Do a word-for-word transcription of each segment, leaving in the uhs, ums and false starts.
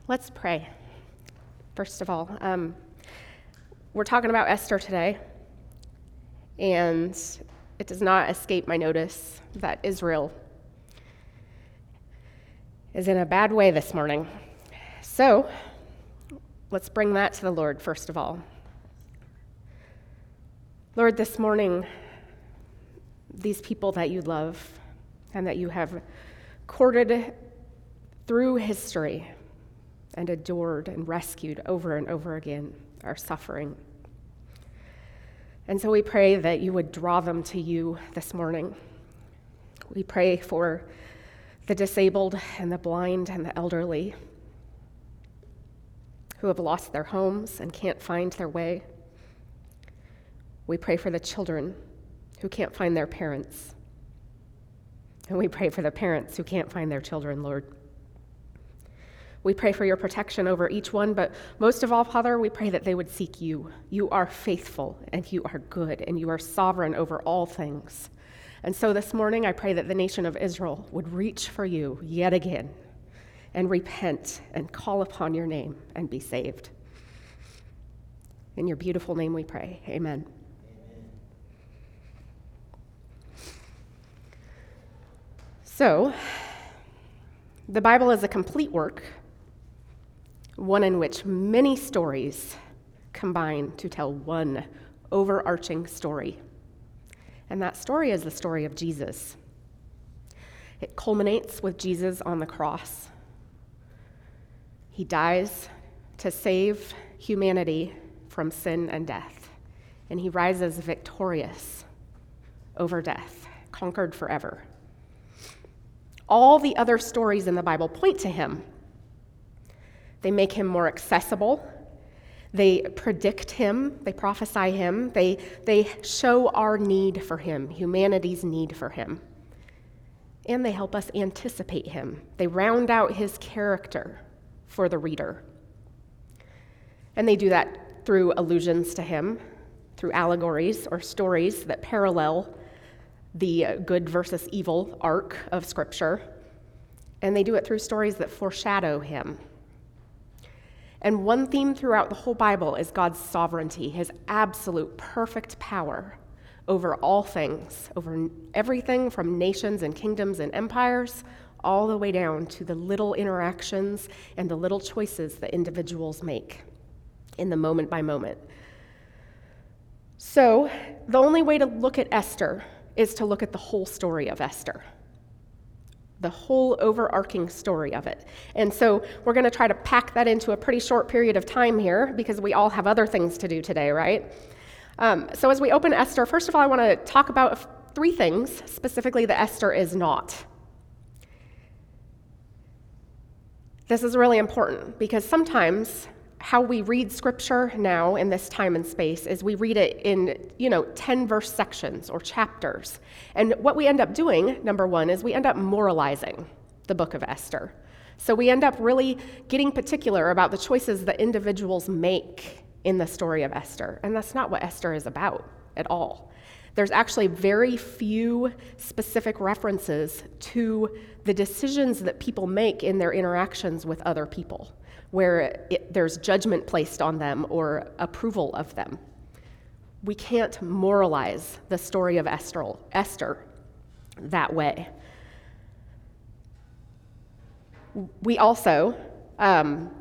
Let's pray. First of all, um, we're talking about Esther today, and it does not escape my notice that Israel is in a bad way this morning. So, let's bring that to the Lord first of all. Lord, this morning, these people that you love and that you have courted through history and adored and rescued over and over again are suffering. And so we pray that you would draw them to you this morning. We pray for the disabled and the blind and the elderly who have lost their homes and can't find their way. We pray for the children who can't find their parents. And we pray for the parents who can't find their children, Lord. We pray for your protection over each one, but most of all, Father, we pray that they would seek you. You are faithful, and you are good, and you are sovereign over all things. And so this morning, I pray that the nation of Israel would reach for you yet again and repent and call upon your name and be saved. In your beautiful name we pray. Amen. So, the Bible is a complete work, one in which many stories combine to tell one overarching story. And that story is the story of Jesus. It culminates with Jesus on the cross. He dies to save humanity from sin and death, and he rises victorious over death, conquered forever. All the other stories in the Bible point to him. They make him more accessible. They predict him. They prophesy him. They, they show our need for him, humanity's need for him. And they help us anticipate him. They round out his character for the reader. And they do that through allusions to him, through allegories or stories that parallel the good versus evil arc of Scripture. And they do it through stories that foreshadow him. And one theme throughout the whole Bible is God's sovereignty, his absolute perfect power over all things, over everything from nations and kingdoms and empires, all the way down to the little interactions and the little choices that individuals make in the moment by moment. So, the only way to look at Esther is to look at the whole story of Esther. The whole overarching story of it. And so we're going to try to pack that into a pretty short period of time here because we all have other things to do today, right? Um, so as we open Esther, first of all, I want to talk about three things, specifically that Esther is not. This is really important because sometimes how we read Scripture now in this time and space is we read it in, you know, ten-verse sections or chapters. And what we end up doing, number one, is we end up moralizing the book of Esther. So we end up really getting particular about the choices that individuals make in the story of Esther. And that's not what Esther is about at all. There's actually very few specific references to the decisions that people make in their interactions with other people, where it, there's judgment placed on them or approval of them. We can't moralize the story of Esther, Esther that way. We also um,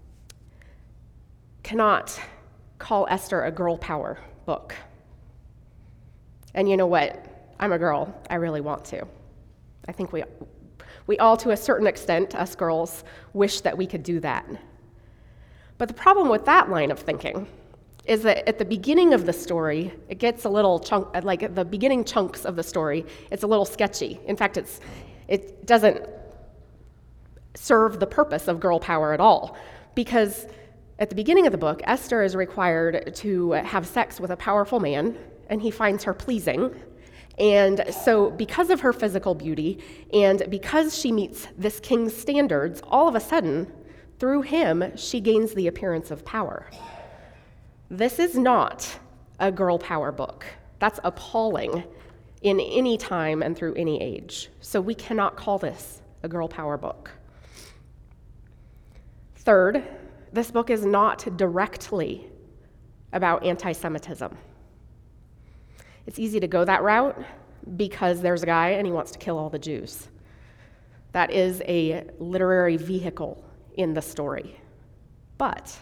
cannot call Esther a girl power book. And you know what? I'm a girl. I really want to. I think we We all, to a certain extent, us girls, wish that we could do that. But the problem with that line of thinking is that at the beginning of the story, it gets a little chunk, like at the beginning chunks of the story, it's a little sketchy. In fact, it's it doesn't serve the purpose of girl power at all, because at the beginning of the book, Esther is required to have sex with a powerful man, and he finds her pleasing. And so because of her physical beauty and because she meets this king's standards, all of a sudden, through him, she gains the appearance of power. This is not a girl power book. That's appalling in any time and through any age. So we cannot call this a girl power book. Third, this book is not directly about anti-Semitism. It's easy to go that route because there's a guy and he wants to kill all the Jews. That is a literary vehicle in the story. But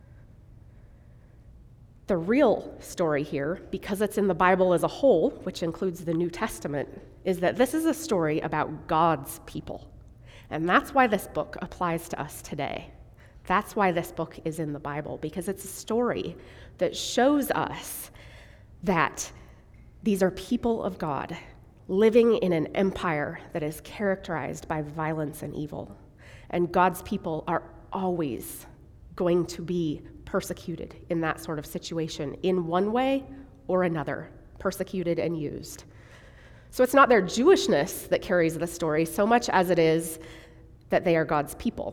the real story here, because it's in the Bible as a whole, which includes the New Testament, is that this is a story about God's people. And that's why this book applies to us today. That's why this book is in the Bible, because it's a story that shows us that these are people of God living in an empire that is characterized by violence and evil. And God's people are always going to be persecuted in that sort of situation in one way or another, persecuted and used. So it's not their Jewishness that carries the story so much as it is that they are God's people.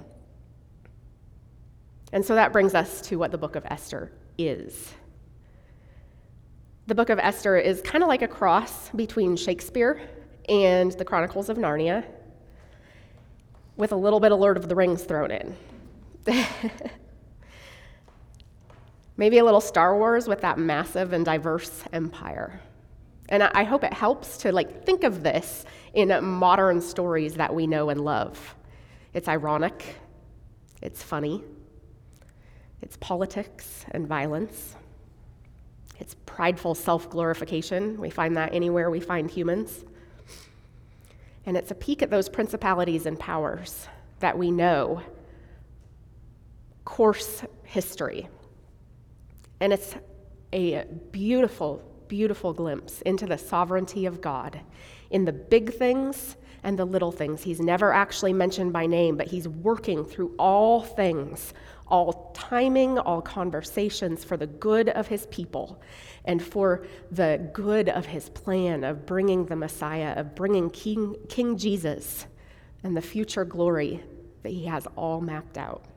And so that brings us to what the book of Esther is. The book of Esther is kind of like a cross between Shakespeare and the Chronicles of Narnia, with a little bit of Lord of the Rings thrown in. Maybe a little Star Wars with that massive and diverse empire. And I hope it helps to like think of this in modern stories that we know and love. It's ironic, it's funny, it's politics and violence, it's prideful self-glorification. We find that anywhere we find humans. And it's a peek at those principalities and powers that we know course history. And it's a beautiful, beautiful glimpse into the sovereignty of God in the big things and the little things. He's never actually mentioned by name, but he's working through all things, all timing, all conversations for the good of his people and for the good of his plan of bringing the Messiah, of bringing King, King Jesus and the future glory that he has all mapped out.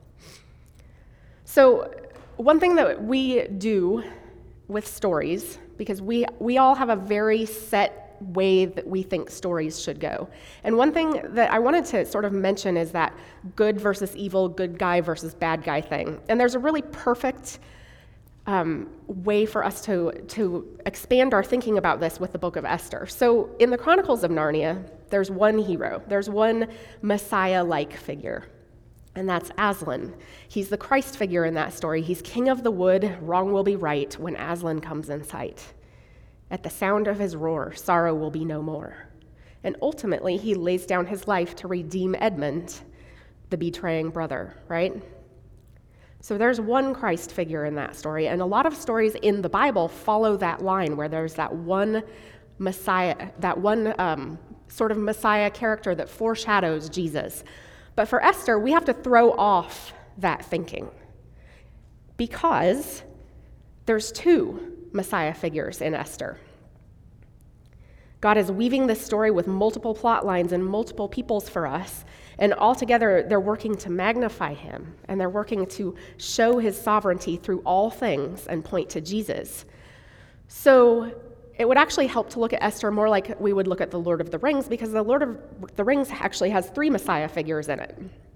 So one thing that we do with stories, because we, we all have a very set way that we think stories should go. And one thing that I wanted to sort of mention is that good versus evil, good guy versus bad guy thing. And there's a really perfect um, way for us to, to expand our thinking about this with the book of Esther. So in the Chronicles of Narnia, there's one hero. There's one Messiah-like figure. And that's Aslan. He's the Christ figure in that story. He's king of the wood. Wrong will be right when Aslan comes in sight. At the sound of his roar, sorrow will be no more. And ultimately, he lays down his life to redeem Edmund, the betraying brother, right? So there's one Christ figure in that story, and a lot of stories in the Bible follow that line where there's that one Messiah, that one um, sort of Messiah character that foreshadows Jesus. But for Esther, we have to throw off that thinking because there's two Messiah figures in Esther. God is weaving this story with multiple plot lines and multiple peoples for us, and altogether they're working to magnify him, and they're working to show his sovereignty through all things and point to Jesus. So it would actually help to look at Esther more like we would look at the Lord of the Rings, because the Lord of the Rings actually has three Messiah figures in it.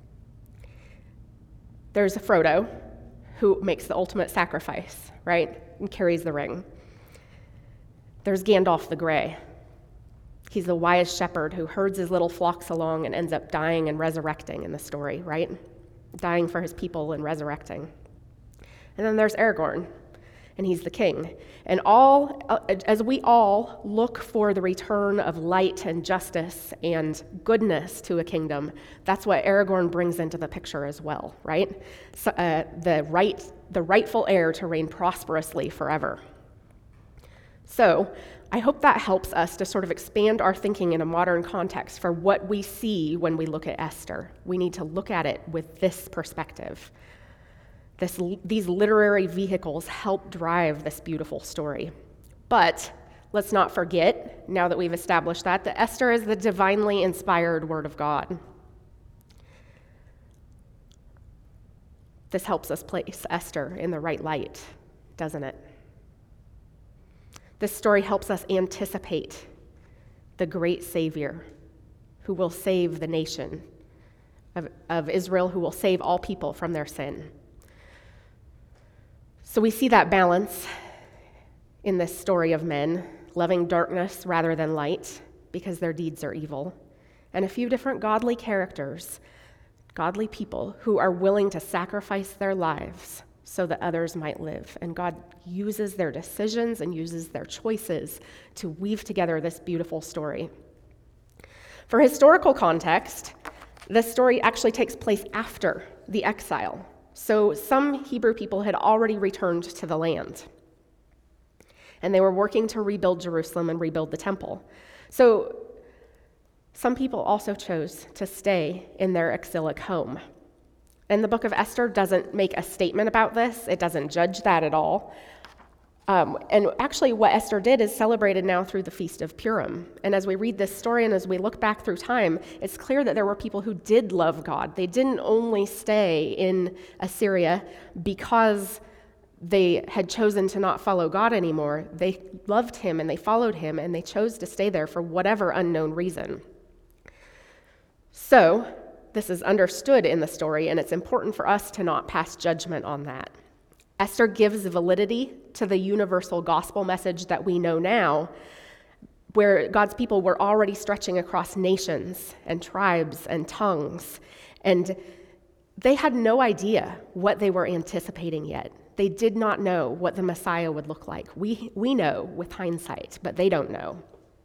There's Frodo, who makes the ultimate sacrifice, right, and carries the ring. There's Gandalf the Grey. He's the wise shepherd who herds his little flocks along and ends up dying and resurrecting in the story, right? Dying for his people and resurrecting. And then there's Aragorn, and he's the king. And all, as we all look for the return of light and justice and goodness to a kingdom, that's what Aragorn brings into the picture as well, right? So, uh, the right, the rightful heir to reign prosperously forever. So I hope that helps us to sort of expand our thinking in a modern context for what we see when we look at Esther. We need to look at it with this perspective. This, these literary vehicles help drive this beautiful story. But let's not forget, now that we've established that, that Esther is the divinely inspired word of God. This helps us place Esther in the right light, doesn't it? This story helps us anticipate the great Savior who will save the nation of, of Israel who will save all people from their sin. So we see that balance in this story of men loving darkness rather than light because their deeds are evil, and a few different godly characters, godly people who are willing to sacrifice their lives so that others might live. And God uses their decisions and uses their choices to weave together this beautiful story. For historical context, this story actually takes place after the exile. So some Hebrew people had already returned to the land, and they were working to rebuild Jerusalem and rebuild the temple. So some people also chose to stay in their exilic home. And the book of Esther doesn't make a statement about this. It doesn't judge that at all. Um, and actually what Esther did is celebrated now through the Feast of Purim. And as we read this story and as we look back through time, it's clear that there were people who did love God. They didn't only stay in Assyria because they had chosen to not follow God anymore. They loved him and they followed him and they chose to stay there for whatever unknown reason. So this is understood in the story, and it's important for us to not pass judgment on that. Esther gives validity to the universal gospel message that we know now, where God's people were already stretching across nations and tribes and tongues, and they had no idea what they were anticipating yet. They did not know what the Messiah would look like. We, we know with hindsight, but they don't know.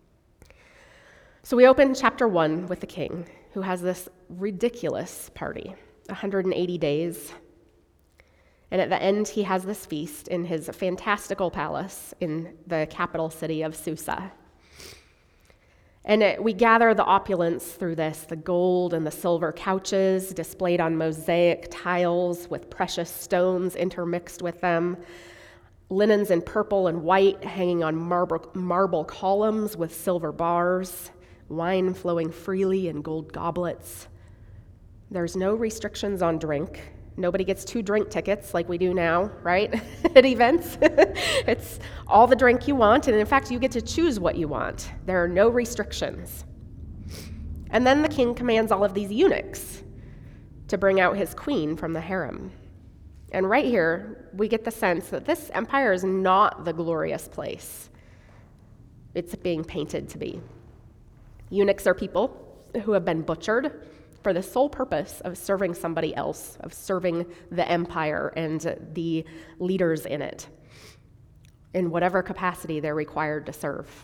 So we open chapter one with the king, who has this ridiculous party, one hundred eighty days. And at the end, he has this feast in his fantastical palace in the capital city of Susa. And it, we gather the opulence through this, the gold and the silver couches displayed on mosaic tiles with precious stones intermixed with them, linens in purple and white hanging on marble, marble columns with silver bars, wine flowing freely in gold goblets. There's no restrictions on drink. Nobody gets two drink tickets like we do now, right, at events. It's all the drink you want, and in fact, you get to choose what you want. There are no restrictions. And then the king commands all of these eunuchs to bring out his queen from the harem. And right here, we get the sense that this empire is not the glorious place it's being painted to be. Eunuchs are people who have been butchered for the sole purpose of serving somebody else, of serving the empire and the leaders in it, in whatever capacity they're required to serve.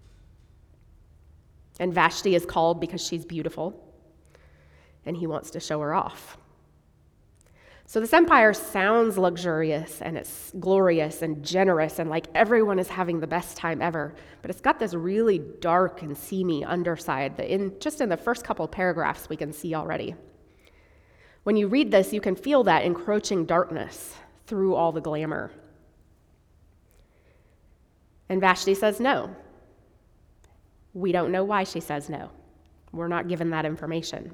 And Vashti is called because she's beautiful, and he wants to show her off. So this empire sounds luxurious, and it's glorious and generous, and like everyone is having the best time ever, but it's got this really dark and seamy underside that in just in the first couple of paragraphs we can see already. When you read this, you can feel that encroaching darkness through all the glamour. And Vashti says no. We don't know why she says no. We're not given that information.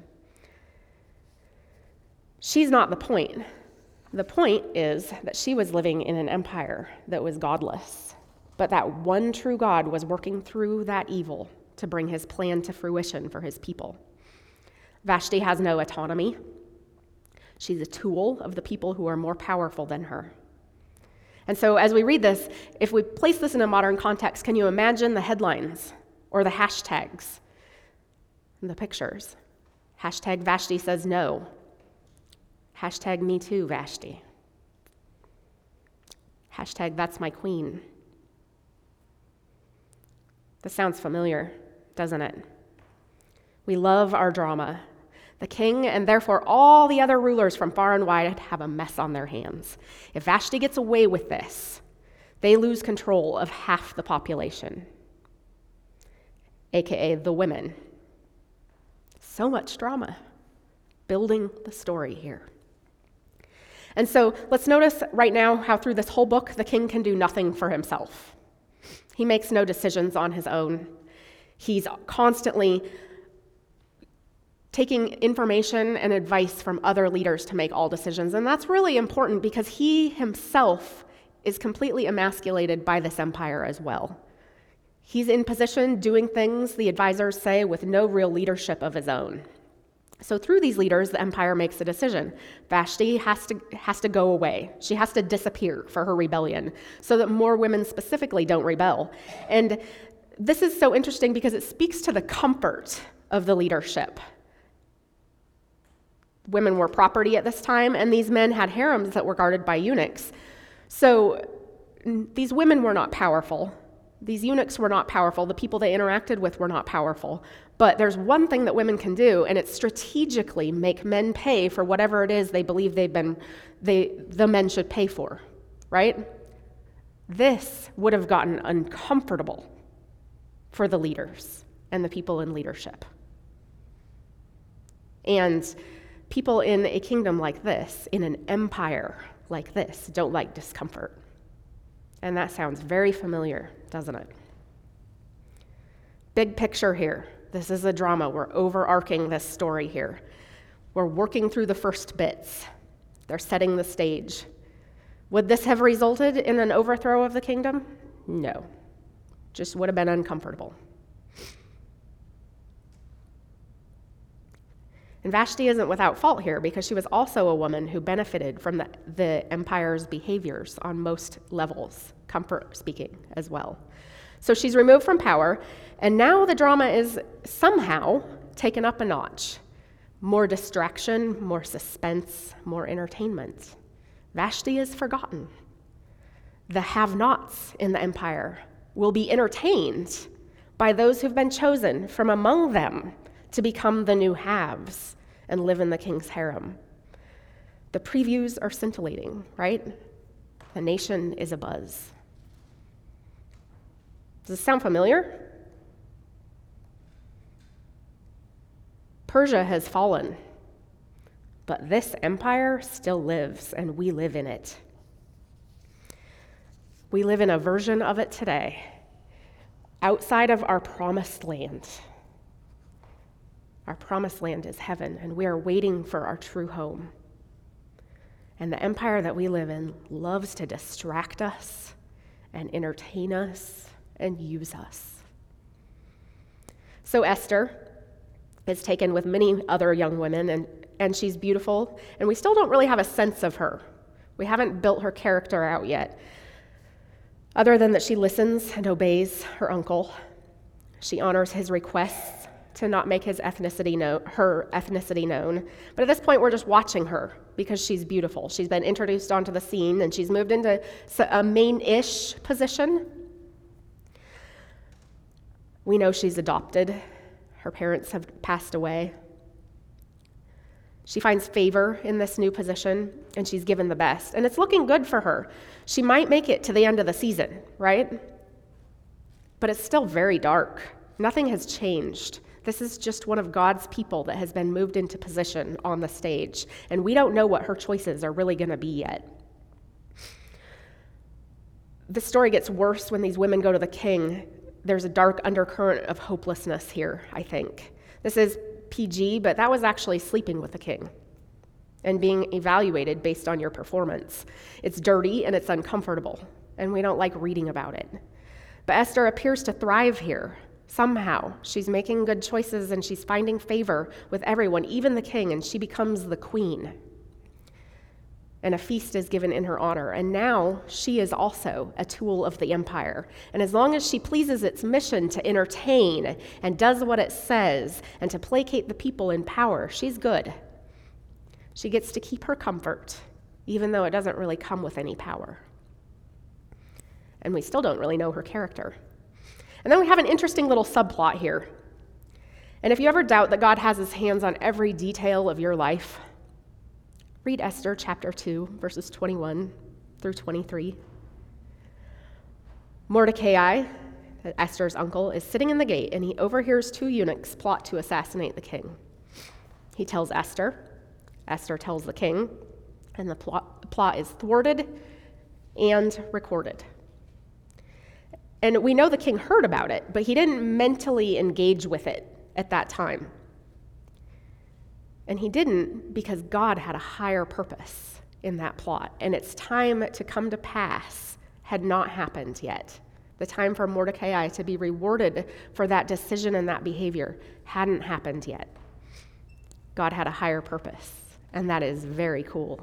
She's not the point. The point is that she was living in an empire that was godless, but that one true God was working through that evil to bring his plan to fruition for his people. Vashti has no autonomy. She's a tool of the people who are more powerful than her. And so as we read this, if we place this in a modern context, can you imagine the headlines or the hashtags and the pictures? Hashtag Vashti says no. Hashtag me too, Vashti. Hashtag that's my queen. This sounds familiar, doesn't it? We love our drama. The king and therefore all the other rulers from far and wide have a mess on their hands. If Vashti gets away with this, they lose control of half the population, aka the women. So much drama, building the story here. And so let's notice right now how through this whole book, the king can do nothing for himself. He makes no decisions on his own. He's constantly taking information and advice from other leaders to make all decisions. And that's really important because he himself is completely emasculated by this empire as well. He's in position doing things, the advisors say, with no real leadership of his own. So through these leaders, the empire makes a decision. Vashti has to, has to go away. She has to disappear for her rebellion so that more women specifically don't rebel. And this is so interesting because it speaks to the comfort of the leadership. Women were property at this time, and these men had harems that were guarded by eunuchs. So these women were not powerful. These eunuchs were not powerful. The people they interacted with were not powerful. But there's one thing that women can do, and it's strategically make men pay for whatever it is they believe they've been, they, the men should pay for, right? This would have gotten uncomfortable for the leaders and the people in leadership. And people in a kingdom like this, in an empire like this, don't like discomfort. And that sounds very familiar, doesn't it? Big picture here. This is a drama. We're overarching this story here. We're working through the first bits. They're setting the stage. Would this have resulted in an overthrow of the kingdom? No. Just would have been uncomfortable. And Vashti isn't without fault here because she was also a woman who benefited from the, the empire's behaviors on most levels, comfort speaking as well. So she's removed from power, and now the drama is somehow taken up a notch. More distraction, more suspense, more entertainment. Vashti is forgotten. The have-nots in the empire will be entertained by those who've been chosen from among them to become the new haves and live in the king's harem. The previews are scintillating, right? The nation is abuzz. Does this sound familiar? Persia has fallen, but this empire still lives, and we live in it. We live in a version of it today, outside of our promised land. Our promised land is heaven, and we are waiting for our true home. And the empire that we live in loves to distract us and entertain us and use us. So Esther is taken with many other young women, and, and she's beautiful, and we still don't really have a sense of her. We haven't built her character out yet, other than that she listens and obeys her uncle. She honors his requests to not make his ethnicity know, her ethnicity known. But at this point, we're just watching her because she's beautiful. She's been introduced onto the scene, and she's moved into a main-ish position. We know she's adopted. Her parents have passed away. She finds favor in this new position, and she's given the best. And it's looking good for her. She might make it to the end of the season, right? But it's still very dark. Nothing has changed. This is just one of God's people that has been moved into position on the stage, and we don't know what her choices are really going to be yet. The story gets worse when these women go to the king. There's a dark undercurrent of hopelessness here, I think. This is P G, but that was actually sleeping with the king and being evaluated based on your performance. It's dirty and it's uncomfortable, and we don't like reading about it. But Esther appears to thrive here. Somehow, she's making good choices and she's finding favor with everyone, even the king, and she becomes the queen. And a feast is given in her honor, and now she is also a tool of the empire. And as long as she pleases its mission to entertain and does what it says and to placate the people in power, she's good. She gets to keep her comfort, even though it doesn't really come with any power. And we still don't really know her character. And then we have an interesting little subplot here. And if you ever doubt that God has his hands on every detail of your life, read Esther chapter two, verses twenty-one through twenty-three. Mordecai, Esther's uncle, is sitting in the gate, and he overhears two eunuchs plot to assassinate the king. He tells Esther. Esther tells the king, and the plot, plot is thwarted and recorded. And we know the king heard about it, but he didn't mentally engage with it at that time. And he didn't because God had a higher purpose in that plot, and its time to come to pass had not happened yet. The time for Mordecai to be rewarded for that decision and that behavior hadn't happened yet. God had a higher purpose, and that is very cool.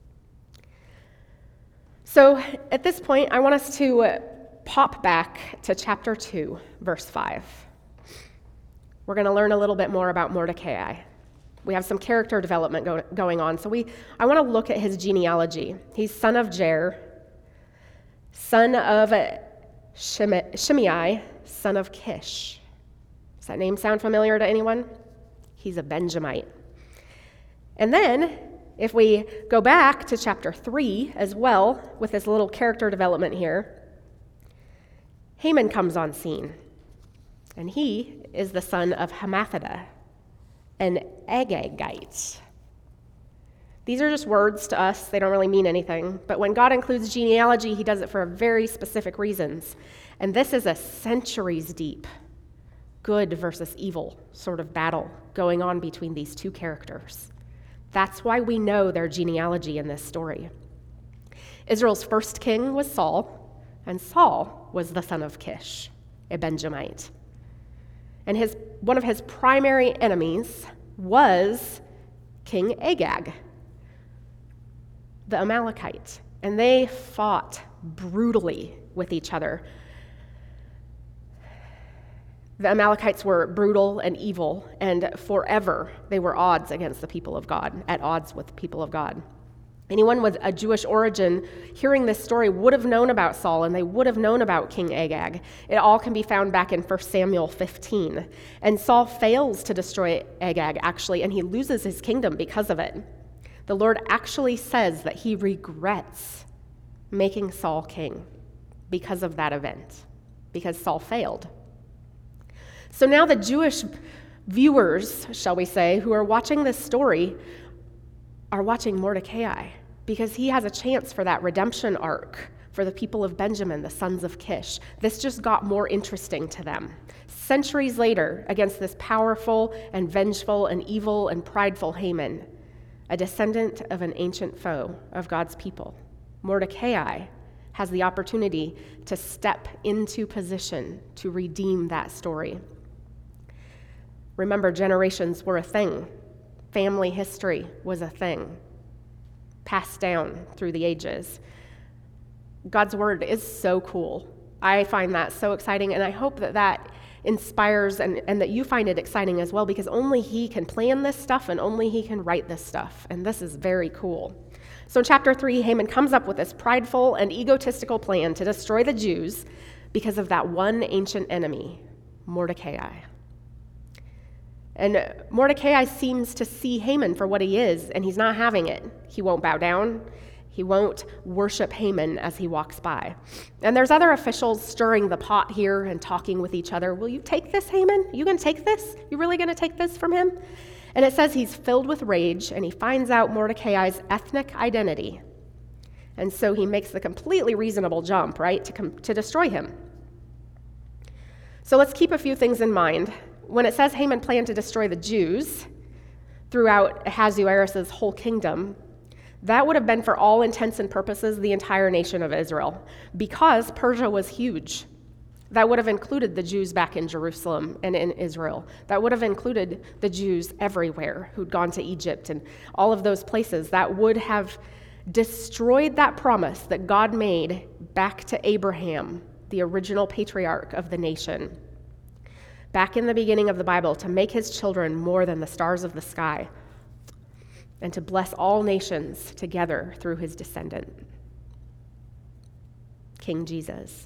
So at this point, I want us to uh, pop back to chapter two, verse five. We're going to learn a little bit more about Mordecai. We have some character development go- going on. So we, I want to look at his genealogy. He's son of Jair, son of Shime- Shimei, son of Kish. Does that name sound familiar to anyone? He's a Benjamite. And then, if we go back to chapter three as well, with this little character development here, Haman comes on scene. And he is the son of Hammedatha, an Agagite. These are just words to us. They don't really mean anything. But when God includes genealogy, he does it for very specific reasons. And this is a centuries deep good versus evil sort of battle going on between these two characters. That's why we know their genealogy in this story. Israel's first king was Saul, and Saul was the son of Kish, a Benjamite. And his one of his primary enemies was King Agag, the Amalekite. And they fought brutally with each other. The Amalekites were brutal and evil, and forever they were odds against the people of God, at odds with the people of God. Anyone with a Jewish origin hearing this story would have known about Saul, and they would have known about King Agag. It all can be found back in First Samuel fifteen. And Saul fails to destroy Agag, actually, and he loses his kingdom because of it. The Lord actually says that he regrets making Saul king because of that event, because Saul failed. So now the Jewish viewers, shall we say, who are watching this story are watching Mordecai because he has a chance for that redemption arc for the people of Benjamin, the sons of Kish. This just got more interesting to them. Centuries later, against this powerful and vengeful and evil and prideful Haman, a descendant of an ancient foe of God's people, Mordecai has the opportunity to step into position to redeem that story. Remember, generations were a thing. Family history was a thing, passed down through the ages. God's word is so cool. I find that so exciting, and I hope that that inspires and, and that you find it exciting as well, because only he can plan this stuff and only he can write this stuff, and this is very cool. So in chapter three, Haman comes up with this prideful and egotistical plan to destroy the Jews because of that one ancient enemy, Mordecai. And Mordecai seems to see Haman for what he is, and he's not having it. He won't bow down. He won't worship Haman as he walks by. And there's other officials stirring the pot here and talking with each other. Will you take this, Haman? You going to take this? You really going to take this from him? And it says he's filled with rage, and he finds out Mordecai's ethnic identity. And so he makes the completely reasonable jump, right, to, com- to destroy him. So let's keep a few things in mind. When it says Haman planned to destroy the Jews throughout Ahasuerus' whole kingdom, that would have been for all intents and purposes the entire nation of Israel, because Persia was huge. That would have included the Jews back in Jerusalem and in Israel. That would have included the Jews everywhere who'd gone to Egypt and all of those places. That would have destroyed that promise that God made back to Abraham, the original patriarch of the nation, back in the beginning of the Bible, to make his children more than the stars of the sky and to bless all nations together through his descendant, King Jesus.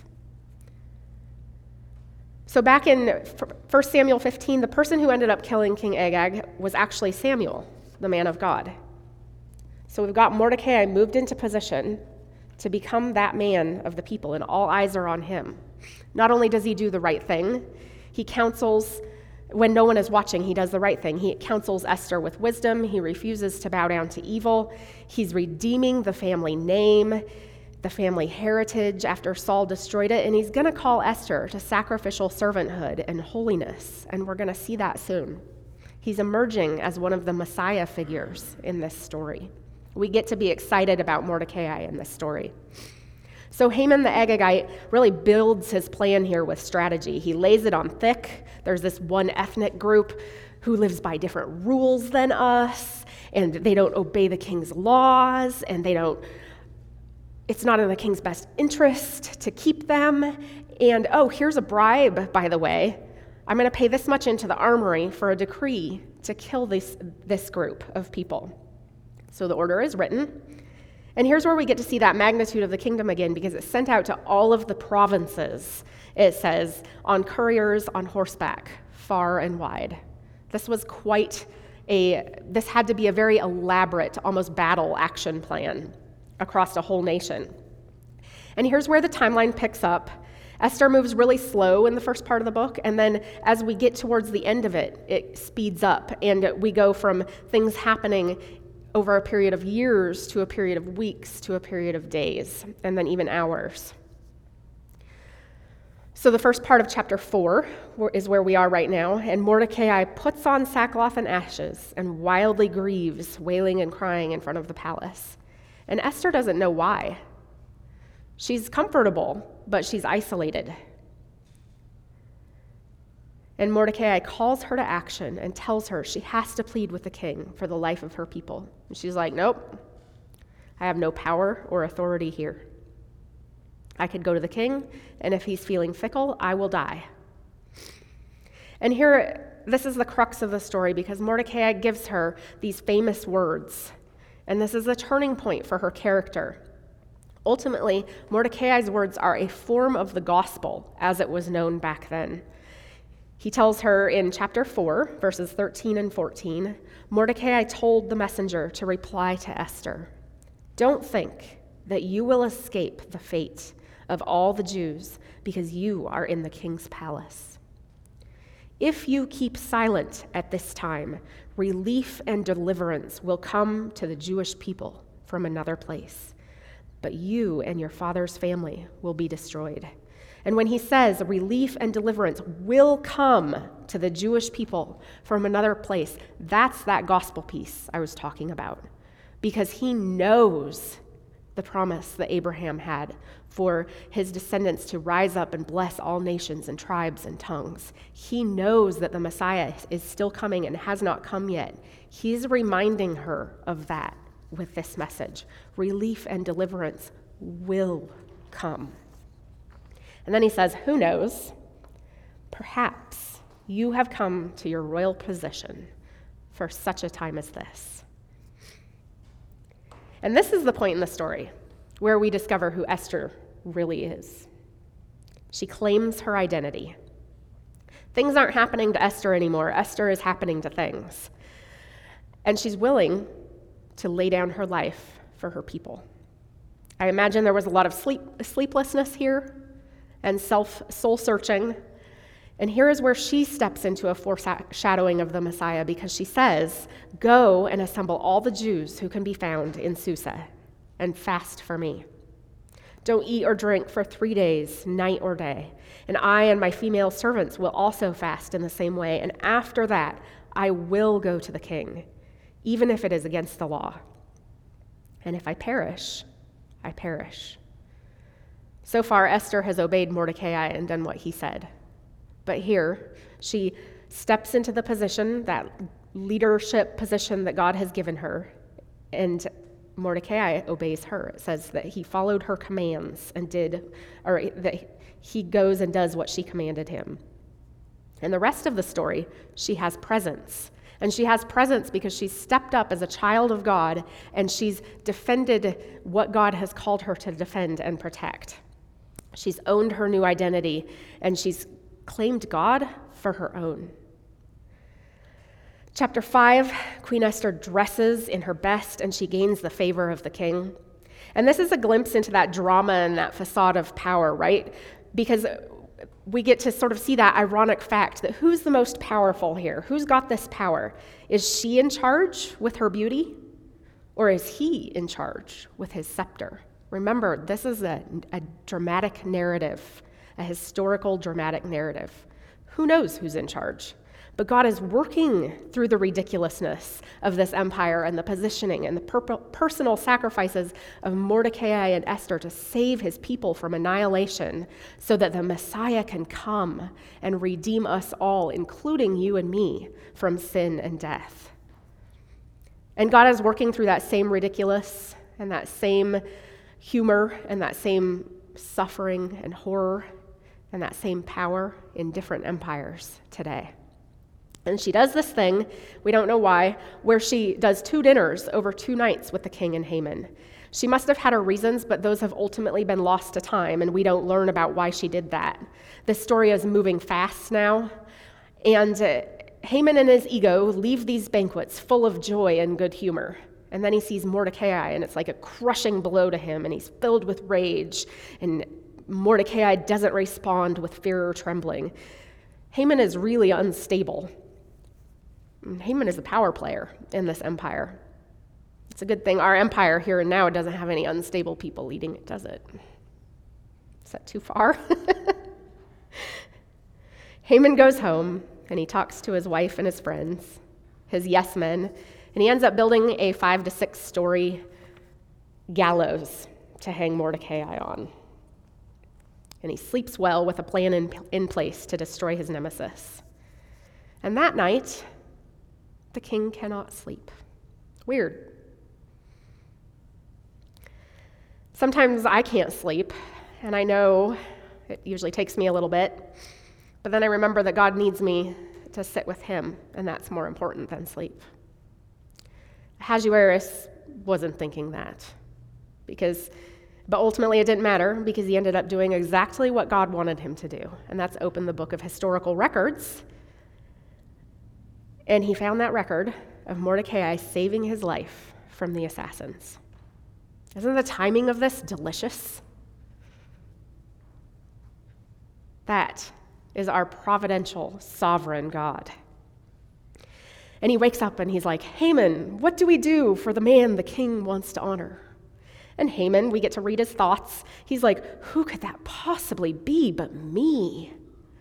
So back in First Samuel fifteen, the person who ended up killing King Agag was actually Samuel, the man of God. So we've got Mordecai moved into position to become that man of the people, and all eyes are on him. Not only does he do the right thing, he counsels, when no one is watching, he does the right thing. He counsels Esther with wisdom. He refuses to bow down to evil. He's redeeming the family name, the family heritage after Saul destroyed it, and he's going to call Esther to sacrificial servanthood and holiness, and we're going to see that soon. He's emerging as one of the Messiah figures in this story. We get to be excited about Mordecai in this story. So Haman the Agagite really builds his plan here with strategy. He lays it on thick. There's this one ethnic group who lives by different rules than us, and they don't obey the king's laws, and they don't, it's not in the king's best interest to keep them. And oh, here's a bribe, by the way. I'm going to pay this much into the armory for a decree to kill this, this group of people. So the order is written. And here's where we get to see that magnitude of the kingdom again, because it's sent out to all of the provinces, it says, on couriers on horseback, far and wide. This was quite a, this had to be a very elaborate, almost battle action plan across a whole nation. And here's where the timeline picks up. Esther moves really slow in the first part of the book, and then as we get towards the end of it, it speeds up, and we go from things happening over a period of years to a period of weeks to a period of days, and then even hours. So the first part of chapter four is where we are right now, and Mordecai puts on sackcloth and ashes and wildly grieves, wailing and crying in front of the palace. And Esther doesn't know why. She's comfortable, but she's isolated. And Mordecai calls her to action and tells her she has to plead with the king for the life of her people. And she's like, nope, I have no power or authority here. I could go to the king, and if he's feeling fickle, I will die. And here, this is the crux of the story, because Mordecai gives her these famous words, and this is a turning point for her character. Ultimately, Mordecai's words are a form of the gospel as it was known back then. He tells her in chapter four, verses thirteen and fourteen, Mordecai told the messenger to reply to Esther, "Don't think that you will escape the fate of all the Jews because you are in the king's palace. If you keep silent at this time, relief and deliverance will come to the Jewish people from another place, but you and your father's family will be destroyed." And when he says relief and deliverance will come to the Jewish people from another place, that's that gospel piece I was talking about, because he knows the promise that Abraham had for his descendants to rise up and bless all nations and tribes and tongues. He knows that the Messiah is still coming and has not come yet. He's reminding her of that with this message. Relief and deliverance will come. And then he says, who knows? Perhaps you have come to your royal position for such a time as this. And this is the point in the story where we discover who Esther really is. She claims her identity. Things aren't happening to Esther anymore. Esther is happening to things. And she's willing to lay down her life for her people. I imagine there was a lot of sleep, sleeplessness here and self soul-searching. And here is where she steps into a foreshadowing of the Messiah, because she says, "Go and assemble all the Jews who can be found in Susa and fast for me. Don't eat or drink for three days, night or day. And I and my female servants will also fast in the same way. And after that, I will go to the king, even if it is against the law. And if I perish, I perish." So far, Esther has obeyed Mordecai and done what he said. But here, she steps into the position, that leadership position that God has given her, and Mordecai obeys her. It says that he followed her commands and did, or that he goes and does what she commanded him. And the rest of the story, she has presence. And she has presence because she's stepped up as a child of God, and she's defended what God has called her to defend and protect. She's owned her new identity, and she's claimed God for her own. Chapter five, Queen Esther dresses in her best, and she gains the favor of the king. And this is a glimpse into that drama and that facade of power, right? Because we get to sort of see that ironic fact that who's the most powerful here? Who's got this power? Is she in charge with her beauty? Or is he in charge with his scepter? Remember, this is a, a dramatic narrative, a historical dramatic narrative. Who knows who's in charge? But God is working through the ridiculousness of this empire and the positioning and the per- personal sacrifices of Mordecai and Esther to save his people from annihilation so that the Messiah can come and redeem us all, including you and me, from sin and death. And God is working through that same ridiculous and that same humor and that same suffering and horror and that same power in different empires today. And she does this thing, we don't know why, where she does two dinners over two nights with the king and Haman. She must have had her reasons, but those have ultimately been lost to time, and we don't learn about why she did that. This story is moving fast now, and uh, Haman and his ego leave these banquets full of joy and good humor. And then he sees Mordecai, and it's like a crushing blow to him, and he's filled with rage, and Mordecai doesn't respond with fear or trembling. Haman is really unstable. Haman is a power player in this empire. It's a good thing our empire here and now doesn't have any unstable people leading it, does it? Is that too far? Haman goes home, and he talks to his wife and his friends, his yes men, and he ends up building a five to six story gallows to hang Mordecai on. And he sleeps well with a plan in, in place to destroy his nemesis. And that night, the king cannot sleep. Weird. Sometimes I can't sleep, and I know it usually takes me a little bit, but then I remember that God needs me to sit with him, and that's more important than sleep. Ahasuerus wasn't thinking that, because, but ultimately it didn't matter, because he ended up doing exactly what God wanted him to do, and that's open the book of historical records. And he found that record of Mordecai saving his life from the assassins. Isn't the timing of this delicious? That is our providential, sovereign God. And he wakes up and he's like, Haman, what do we do for the man the king wants to honor? And Haman, we get to read his thoughts. He's like, who could that possibly be but me?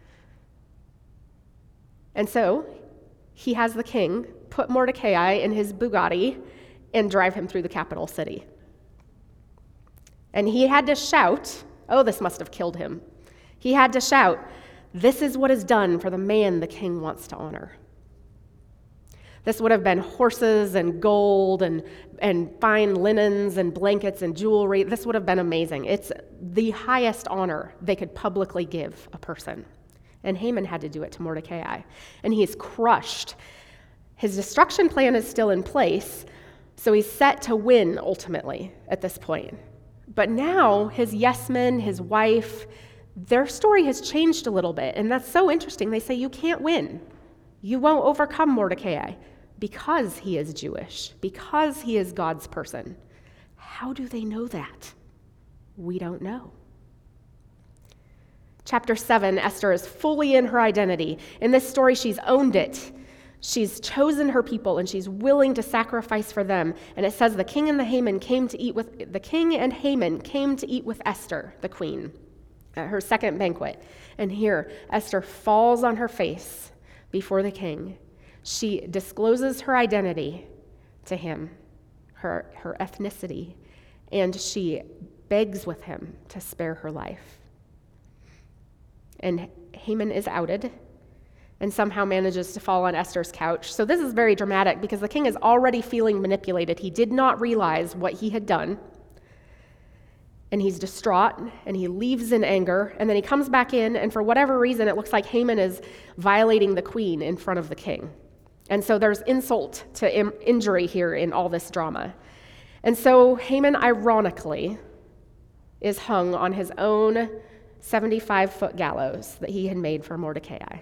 And so he has the king put Mordecai in his Bugatti and drive him through the capital city. And he had to shout, oh, this must have killed him. He had to shout, this is what is done for the man the king wants to honor. This would have been horses and gold and, and fine linens and blankets and jewelry. This would have been amazing. It's the highest honor they could publicly give a person. And Haman had to do it to Mordecai. And he is crushed. His destruction plan is still in place, so he's set to win ultimately at this point. But now his yes men, his wife, their story has changed a little bit. And that's so interesting. They say, you can't win. You won't overcome Mordecai because he is Jewish, because he is God's person. How do they know that? We don't know. Chapter seven, Esther is fully in her identity. In this story, she's owned it. She's chosen her people, and she's willing to sacrifice for them. And it says the king and the Haman came to eat with the king and Haman came to eat with Esther, the queen, at her second banquet. And here, Esther falls on her face before the king. She discloses her identity to him, her, her ethnicity, and she begs with him to spare her life. And Haman is outed and somehow manages to fall on Esther's couch. So this is very dramatic because the king is already feeling manipulated. He did not realize what he had done. And he's distraught, and he leaves in anger, and then he comes back in, and for whatever reason, it looks like Haman is violating the queen in front of the king. And so there's insult to im- injury here in all this drama. And so Haman, ironically, is hung on his own seventy-five-foot gallows that he had made for Mordecai.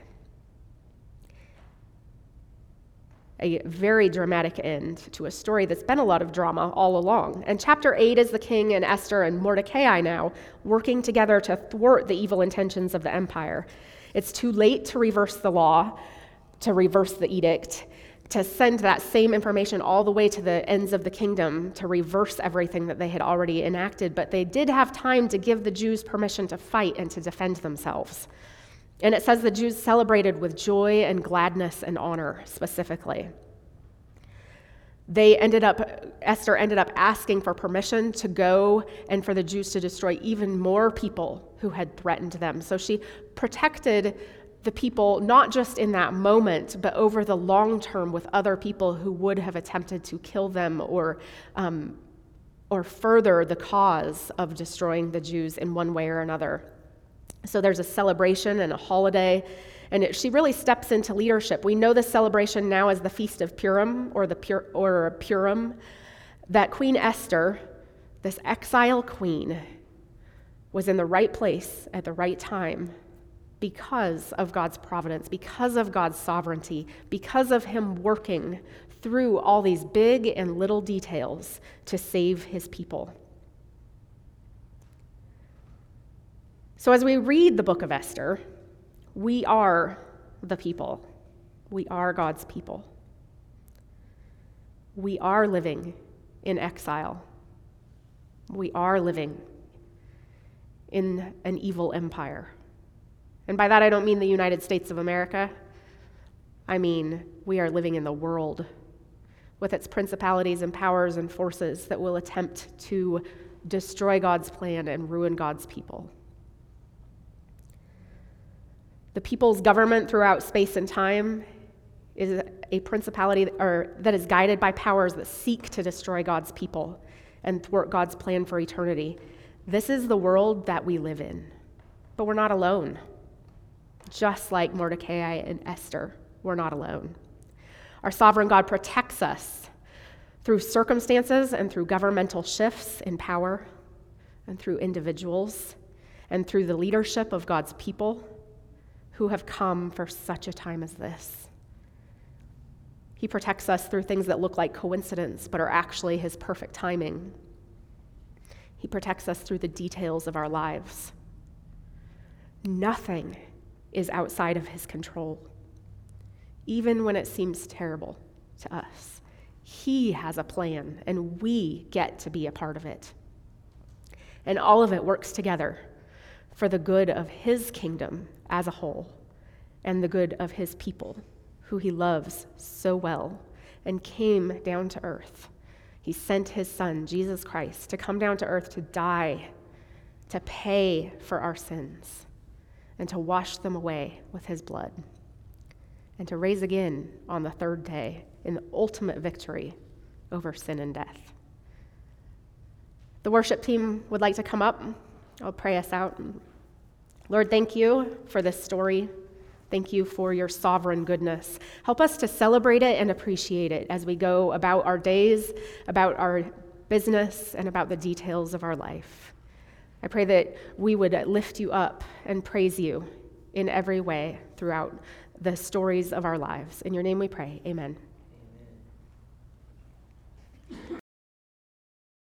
A very dramatic end to a story that's been a lot of drama all along. And chapter eight is the king and Esther and Mordecai now working together to thwart the evil intentions of the empire. It's too late to reverse the law, to reverse the edict, to send that same information all the way to the ends of the kingdom to reverse everything that they had already enacted. But they did have time to give the Jews permission to fight and to defend themselves. And it says the Jews celebrated with joy and gladness and honor specifically. They ended up, Esther ended up asking for permission to go and for the Jews to destroy even more people who had threatened them. So she protected the people, not just in that moment, but over the long term with other people who would have attempted to kill them or um, or further the cause of destroying the Jews in one way or another. So there's a celebration and a holiday, and it, she really steps into leadership. We know this celebration now as the Feast of Purim, or the Pur, or Purim, that Queen Esther, this exile queen, was in the right place at the right time because of God's providence, because of God's sovereignty, because of him working through all these big and little details to save his people. So as we read the book of Esther, we are the people. We are God's people. We are living in exile. We are living in an evil empire. And by that I don't mean the United States of America. I mean, we are living in the world with its principalities and powers and forces that will attempt to destroy God's plan and ruin God's people. The people's government throughout space and time is a principality or that is guided by powers that seek to destroy God's people and thwart God's plan for eternity. This is the world that we live in, but we're not alone. Just like Mordecai and Esther, we're not alone. Our sovereign God protects us through circumstances and through governmental shifts in power and through individuals and through the leadership of God's people who have come for such a time as this. He protects us through things that look like coincidence but are actually his perfect timing. He protects us through the details of our lives. Nothing is outside of his control, even when it seems terrible to us. He has a plan, and we get to be a part of it. And all of it works together for the good of his kingdom as a whole and the good of his people, who he loves so well and came down to earth. He sent his son, Jesus Christ, to come down to earth to die, to pay for our sins, and to wash them away with his blood, and to rise again on the third day in the ultimate victory over sin and death. The worship team would like to come up. I'll pray us out. Lord, thank you for this story. Thank you for your sovereign goodness. Help us to celebrate it and appreciate it as we go about our days, about our business, and about the details of our life. I pray that we would lift you up and praise you in every way throughout the stories of our lives. In your name we pray, amen.